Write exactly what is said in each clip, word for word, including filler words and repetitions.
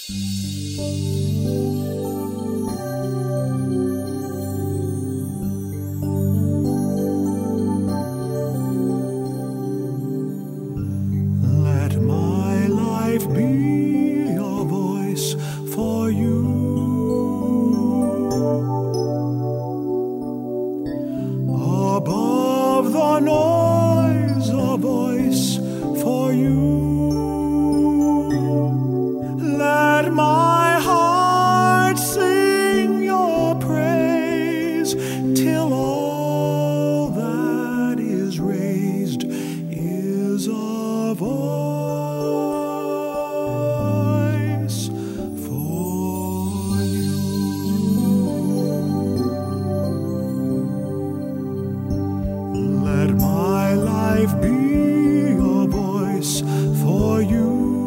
Let my life be a voice for you. Above the noise, a voice for you. Let my heart sing your praise till all that is raised is a voice for you. Let my life be a voice for you.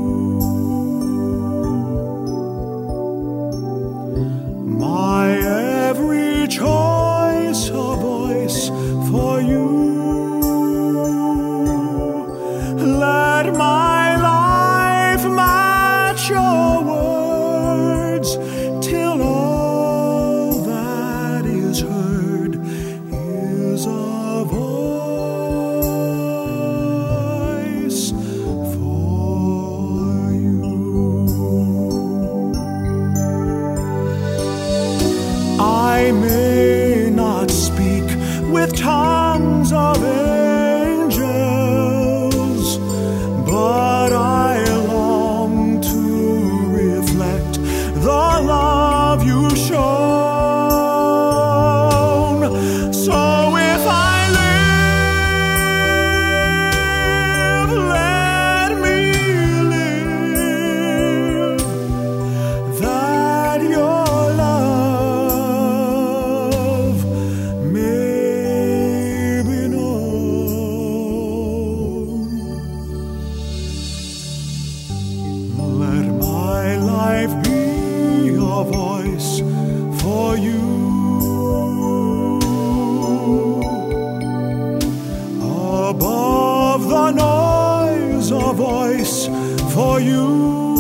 My every choice a voice for you. Let my life match your words till all that is heard is a voice for you. I may not speak with tongues of angels, but I long to reflect the love you've shown. So if I live, let me live, that your love may be known. Let my life be a voice for you. Above the noise, a voice for you.